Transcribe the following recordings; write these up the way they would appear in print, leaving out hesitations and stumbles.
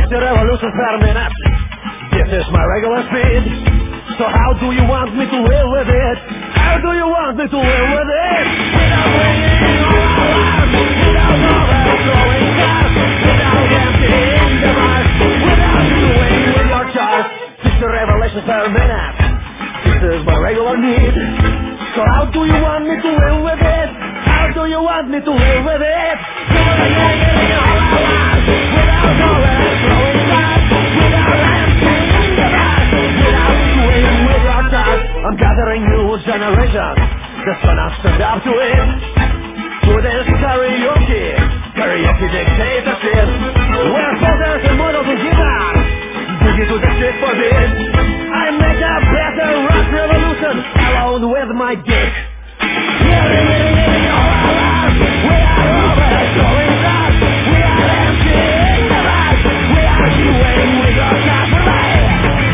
the revolution per minute. This is my regular speed. So how do you want me to live with it? How do you want me to live with it? Without ringing all alarm, without overthrowing cars, without emptying the bars, without doing with your chart. 60 revelations per minute. This is my regular need. So how do you want me to live with it? How do you want me to live with it? Without ringing all alarm, without overthrowing cars, without emptying the bars, without doing with your chart. I'm gathering new generation that's gonna stand up to it. To this karaoke dictatorship, where soldiers and models and guitar boogie to the shit for this. I make a better rock revolution alone with my dick. Living all around, we are overthrowing us, we are emptying the bars, we are doing with our sacrifice.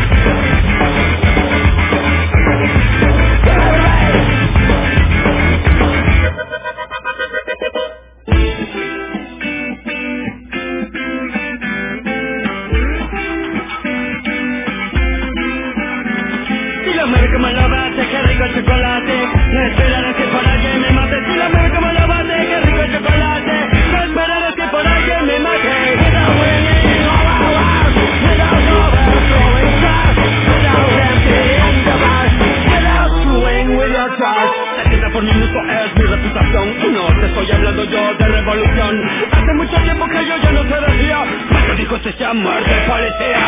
América me la bate, qué rico el chocolate. No esperarás que por alguien me mate. Si la América me la bate, qué rico el chocolate. No esperarás que por alguien me mate. Without winning all around, without overthrowing cars, without emptying the bars, without screwing with your chart. 70 por minuto es mi reputación. No te estoy hablando yo de revolución. Hace mucho tiempo que yo ya no te decía. Cuando dijo se llama muerte policía.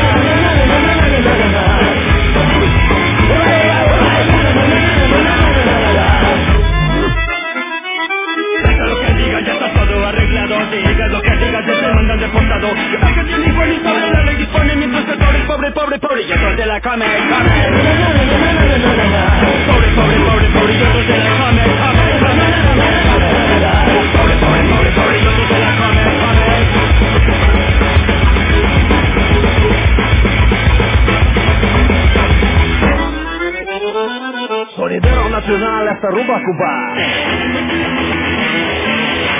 Lo que digas ya está todo arreglado. Digas lo que digas ya te mandan deportado. Aquí tiene igual y sobre la ley dispone. Mientras que pobre, pobre, pobre, pobre y otros de la come, come. Pobre, pobre, pobre, pobre y otros de la come, come, come. Pobre, pobre, pobre, pobre y otros de la come, come. Sonidero nacional hasta Rumba Cuba.